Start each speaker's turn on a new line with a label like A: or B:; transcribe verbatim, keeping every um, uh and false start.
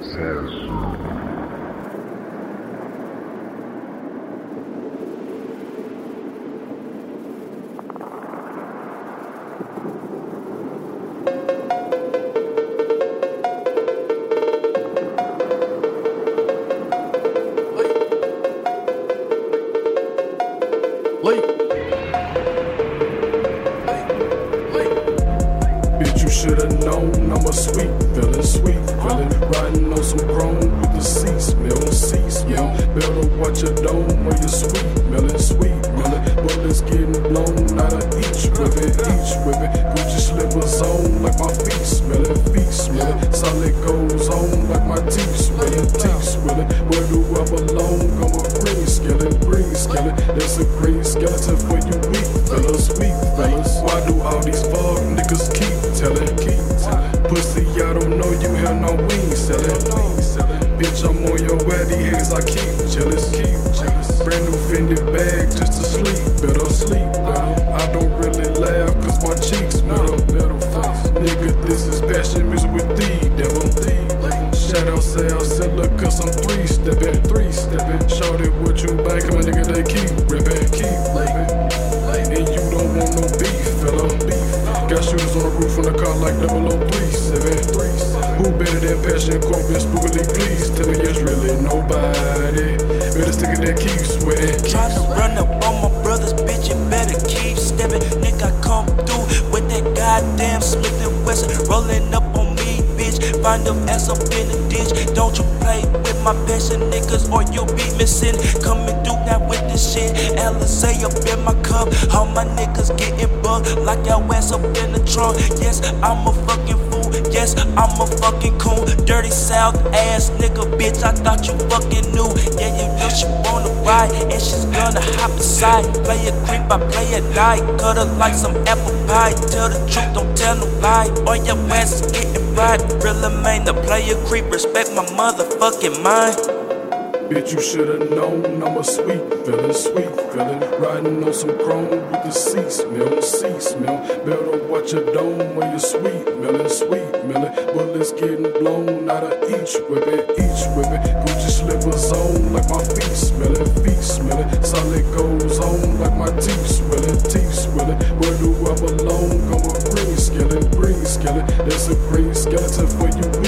A: Bitch, you should've known I'm a sweet villain, sweet villain. Riding on some chrome with the sea smell, sea smell. Better watch your dome or your sweet melon, sweet melon. Bullets getting blown out of each ribbon, each ribbon. Gucci slippers on like my feet smelling, feet smelling. Solid goes on like my teeth swelling, teeth swelling. Where do I belong? I'm a green skeleton, green skeleton. There's a green skeleton for you weak fellas, weak fellas. Why do all these fuck niggas keep telling, keep telling? Pussy, I don't know you have no wings selling, selling. Bitch, I'm on your waddy hands, I keep jealous, keep jealous. Brand new Fendi bag just to sleep better, sleep better. I don't really laugh cause my cheeks metal, metal face. Nigga, this is passion music with the devil, the shout out, say I'll sell her cause I'm three stepping, three stepping. Shout it what you bank, my nigga, they keep ripping, keep ripping. And you don't want no beef, fella, beef. Got shooters on the roof on the car like double oh three seven. Who better than Passion Corbin spookily, please tell me it's really nobody. Better stick it there, keep sweating.
B: Try to run up on my brothers, bitch, you better keep stepping. Nigga, I come through with that goddamn Smith and Wesson rolling up on me, bitch. Find them ass up in the ditch. Don't you play with my passion, niggas, or you'll be missing. Coming through now with this shit. Alizé up in my cup. All my niggas getting bugged like y'all ass up in the trunk. Yes, I'm a fucking fool. Yes, I'm a fucking coon. Dirty South ass nigga, bitch. I thought you fucking knew. Yeah, you know she wanna ride and she's gonna hop aside. Play a creep, I play a die. Cut her like some apple pie. Tell the truth, don't tell no lie. Or your ass is getting right. Really main the player creep. Respect my motherfucking mind.
A: Bitch, you should've known I'm a sweet villain, sweet villain. Riding on some chrome with the sea smell, sea smell. Better watch your dome when you're sweet melon, sweet melon. Bullets getting blown out of each weapon, each weapon. Gucci slippers on like my feet smelling, feet smelling. Solid goes on like my teeth swelling, teeth swelling. Where do I belong? I'm a green skeleton, green skeleton. There's a green skeleton for you.